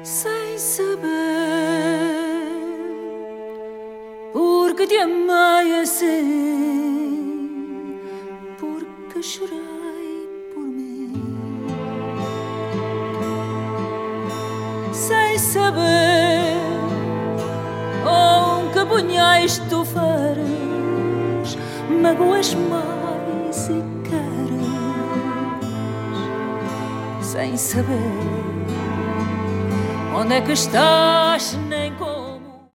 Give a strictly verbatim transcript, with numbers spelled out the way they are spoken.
sem saber porque te amei assim, porque chorei por mim, sem saber com que punhais tu feres, magoas mais e queres, sem saber onde é que estás,